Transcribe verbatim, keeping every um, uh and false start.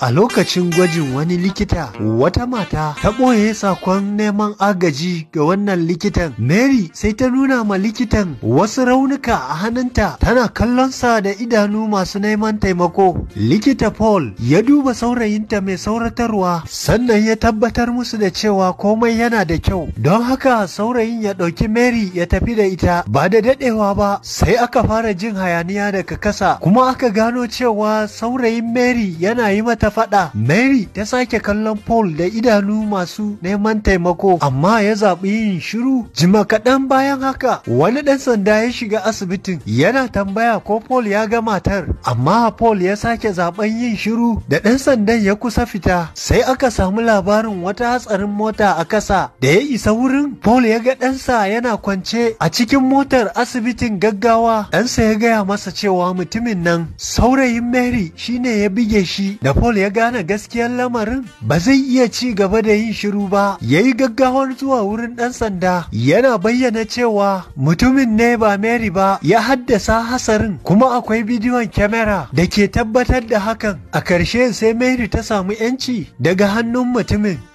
A lokacin gwajin wani likita, wata mata ta ɓoye sakon neman agaji ga wannan likitan. Mary sai ta nuna ma likitan wasu raunuka a hannunta, tana kallonsa da idanu masu neman taimako. Likita Paul ya duba saurayinta mai sauratarwa, sannan ya tabbatar musu da cewa komai yana da kyau. Don haka saurayin ya ɗauki Mary ya tafi da ita. Ba da daɗewa ba, sai aka fara jin hayaniya daga kasa, kuma aka gano cewa saurayin Mary yana yi mata faɗa. Mary ta sake kallon Paul da idanu masu neman taimako, amma ya zaɓi yin shiru. Jima kaɗan bayan haka, wani ɗan sanda ya shiga asibitin, yana tambaya ko Paul ya ga matar, amma Paul ya sake zaɓen yin shiru. Da ɗan sandan ya kusa fita, sai aka samu labarin wata hatsarin mota a kasa. Da ya isa wurin, Paul ya ga ɗansa yana kwance a cikin motar asibitin gaggawa. Ɗansa ya gaya masa cewa mutumin nan saurayin Mary shine ya bige shi. Da Paul ya gane gaskiyar lamarin, ba zai iya ci gaba da yin shiru ba, ya yi gaggawar zuwa wurin ɗan sanda, yana bayyana cewa mutumin ne ba Mary ba ya haddasa hasarin, kuma akwai bidiyon kyamara da ke tabbatar da hakan. A ƙarshe sai Mary ta samu 'yanci daga hannun mutumin.